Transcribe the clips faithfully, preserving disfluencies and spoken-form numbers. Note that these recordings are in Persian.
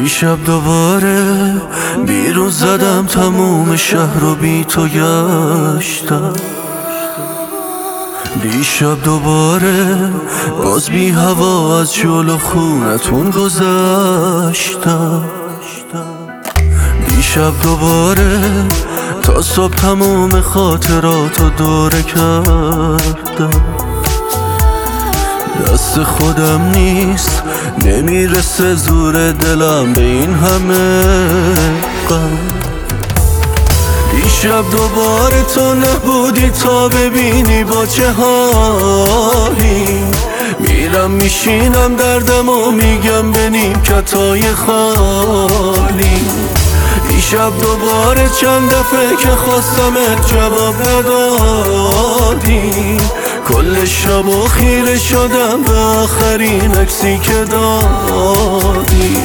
دیشب دوباره بیرون زدم، تموم شهر رو بی تو گشتم. دیشب دوباره باز بی هوا از جلو خونتون گذشتم. دیشب دوباره تا صبح تموم خاطراتو دوره کردم. دست خودم نیست، نمیرسه زور دلم به این همه غم. دیشب دوباره تو نبودی تا ببینی با چه حالی. میرم میشینم دردم و میگم به نیمکتای خالی. دیشب دوباره چند دفعه که خواستمت جواب ندادی. کل شب و خیره شدم به آخرین عکسی که دادی.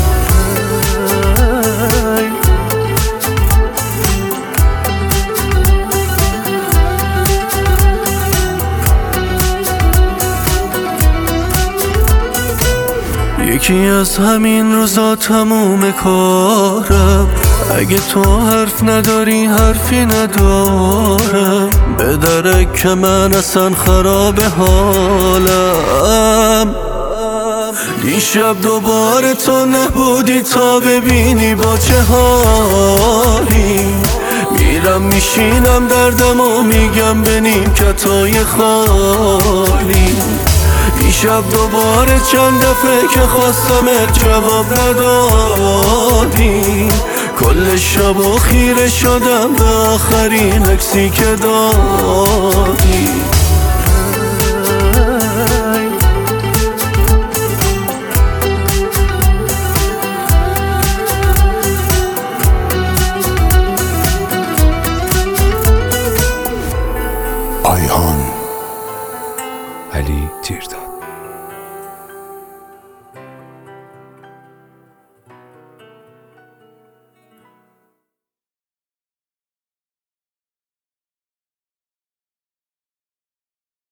یکی از همین روزا تموم کارم، اگه تو حرف نداری حرفی ندارم. به درک که من اصلا خراب حالم. دیشب دوباره تو نبودی تا ببینی با چه حالی. میرم میشینم دردم و میگم به نیمکتای خالی. دیشب دوباره چند دفعه که خواستمت جواب ندادی. کل شب و خیره شدم به آخرین عکسی که دادی.